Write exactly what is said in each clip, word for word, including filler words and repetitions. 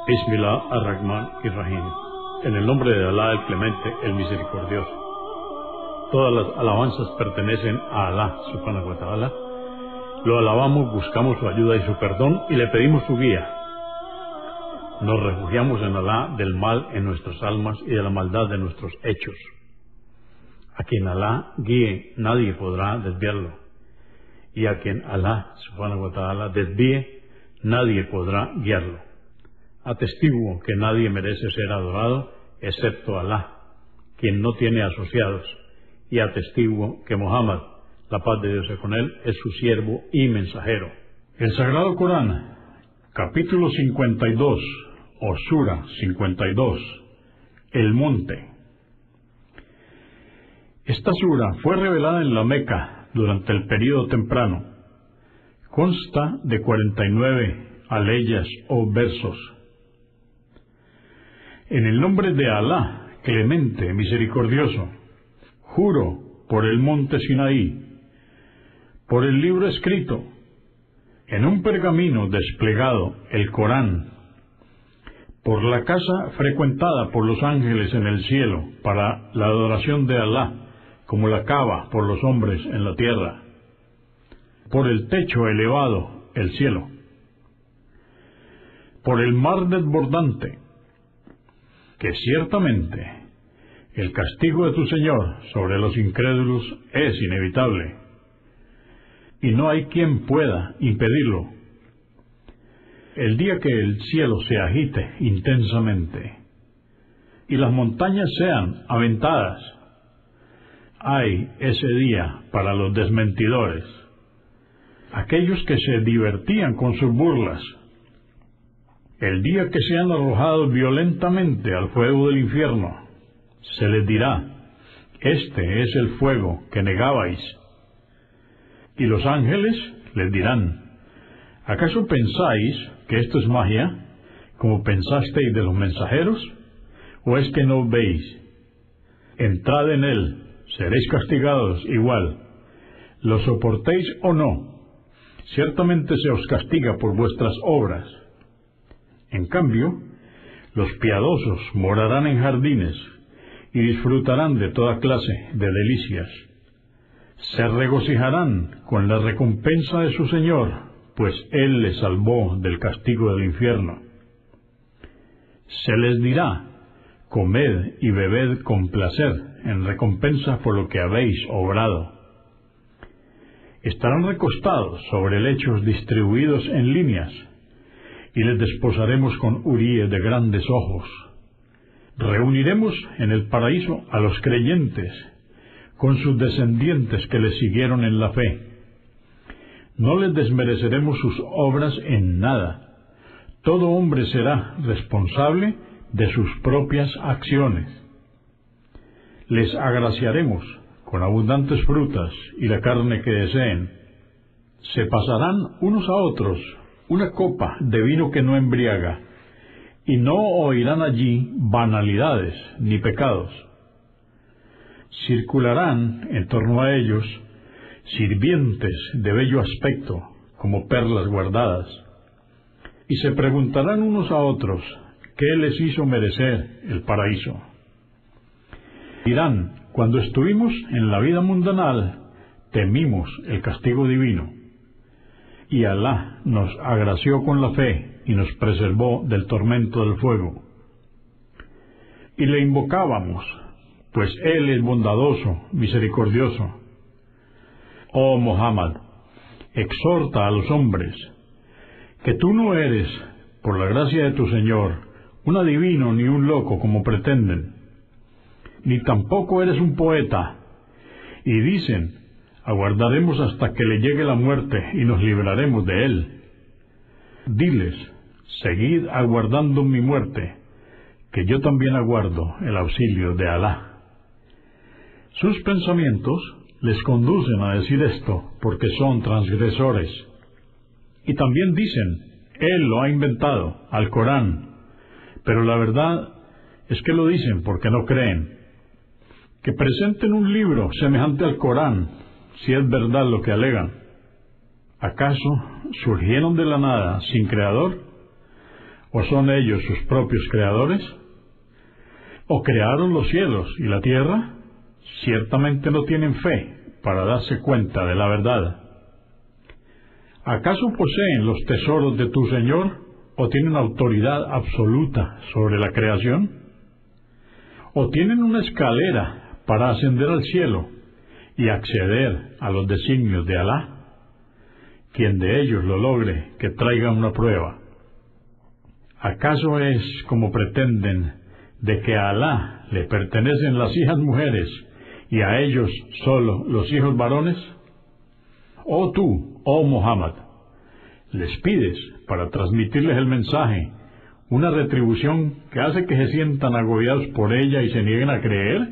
Bismillah ar-Rahman ir-Rahim. En el nombre de Alá el Clemente, el Misericordioso. Todas las alabanzas pertenecen a Alá, subhanahu wa ta'ala. Lo alabamos, buscamos su ayuda y su perdón y le pedimos su guía. Nos refugiamos en Alá del mal en nuestras almas y de la maldad de nuestros hechos. A quien Alá guíe, nadie podrá desviarlo. Y a quien Alá, subhanahu wa ta'ala, desvíe, nadie podrá guiarlo. Atestiguo que nadie merece ser adorado excepto Alá, quien no tiene asociados, y atestiguo que Muhammad, la paz de Dios sea con él, es su siervo y mensajero. El Sagrado Corán, capítulo cincuenta y dos, o Sura cincuenta y dos, el monte. Esta sura fue revelada en la Meca durante el período temprano. Consta de cuarenta y nueve aleyas o versos. En el nombre de Alá, clemente, misericordioso, juro por el monte Sinaí, por el libro escrito, en un pergamino desplegado, el Corán, por la casa frecuentada por los ángeles en el cielo para la adoración de Alá, como la Kaaba por los hombres en la tierra, por el techo elevado, el cielo, por el mar desbordante, que ciertamente el castigo de tu Señor sobre los incrédulos es inevitable, y no hay quien pueda impedirlo. El día que el cielo se agite intensamente y las montañas sean aventadas, hay ese día para los desmentidores, aquellos que se divertían con sus burlas. El día que sean arrojados violentamente al fuego del infierno, se les dirá: este es el fuego que negabais. Y los ángeles les dirán: ¿acaso pensáis que esto es magia, como pensasteis de los mensajeros? ¿O es que no veis? Entrad en él, seréis castigados igual, lo soportéis o no. Ciertamente se os castiga por vuestras obras. En cambio, los piadosos morarán en jardines y disfrutarán de toda clase de delicias. Se regocijarán con la recompensa de su Señor, pues Él les salvó del castigo del infierno. Se les dirá: comed y bebed con placer en recompensa por lo que habéis obrado. Estarán recostados sobre lechos distribuidos en líneas, y les desposaremos con huríes de grandes ojos. Reuniremos en el paraíso a los creyentes, con sus descendientes que les siguieron en la fe. No les desmereceremos sus obras en nada. Todo hombre será responsable de sus propias acciones. Les agraciaremos con abundantes frutas y la carne que deseen. Se pasarán unos a otros una copa de vino que no embriaga, y no oirán allí banalidades ni pecados. Circularán en torno a ellos sirvientes de bello aspecto, como perlas guardadas, y se preguntarán unos a otros qué les hizo merecer el paraíso. Dirán: cuando estuvimos en la vida mundanal, temimos el castigo divino, y Alá nos agració con la fe y nos preservó del tormento del fuego. Y le invocábamos, pues Él es bondadoso, misericordioso. Oh Muhammad, exhorta a los hombres que tú no eres, por la gracia de tu Señor, un adivino ni un loco como pretenden, ni tampoco eres un poeta, y dicen: aguardaremos hasta que le llegue la muerte y nos libraremos de él. Diles: seguid aguardando mi muerte, que yo también aguardo el auxilio de Alá. Sus pensamientos les conducen a decir esto porque son transgresores. Y también dicen: Él lo ha inventado, al Corán, pero la verdad es que lo dicen porque no creen. Que presenten un libro semejante al Corán, si es verdad lo que alegan. ¿Acaso surgieron de la nada sin creador? ¿O son ellos sus propios creadores? ¿O crearon los cielos y la tierra? Ciertamente no tienen fe para darse cuenta de la verdad. ¿Acaso poseen los tesoros de tu Señor o tienen autoridad absoluta sobre la creación? ¿O tienen una escalera para ascender al cielo y acceder a los designios de Alá? Quien de ellos lo logre, que traiga una prueba. ¿Acaso es como pretenden de que a Alá le pertenecen las hijas mujeres y a ellos solo los hijos varones? Oh tú, oh Muhammad, les pides, para transmitirles el mensaje, una retribución que hace que se sientan agobiados por ella y se nieguen a creer?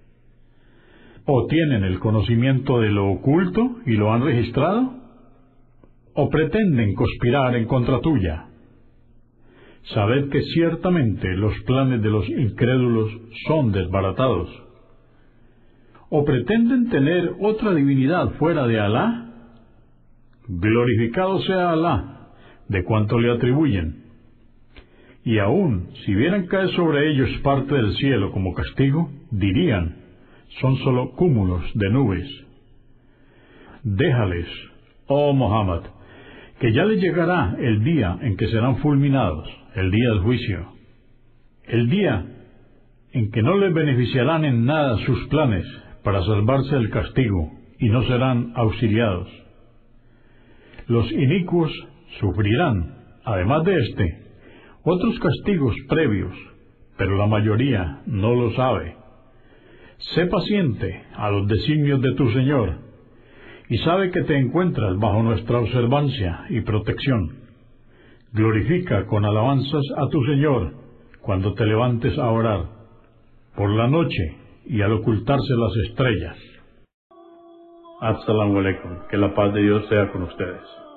¿O tienen el conocimiento de lo oculto y lo han registrado? ¿O pretenden conspirar en contra tuya? Sabed que ciertamente los planes de los incrédulos son desbaratados. ¿O pretenden tener otra divinidad fuera de Alá? Glorificado sea Alá de cuanto le atribuyen. Y aun si vieran caer sobre ellos parte del cielo como castigo, dirían, son solo cúmulos de nubes. Déjales, oh Muhammad, que ya les llegará el día en que serán fulminados, el día del juicio, el día en que no les beneficiarán en nada sus planes para salvarse del castigo y no serán auxiliados. Los inicuos sufrirán, además de este, otros castigos previos, pero la mayoría no lo sabe. Sé paciente a los designios de tu Señor, y sabe que te encuentras bajo nuestra observancia y protección. Glorifica con alabanzas a tu Señor cuando te levantes a orar, por la noche y al ocultarse las estrellas. Assalamu alaikum, que la paz de Dios sea con ustedes.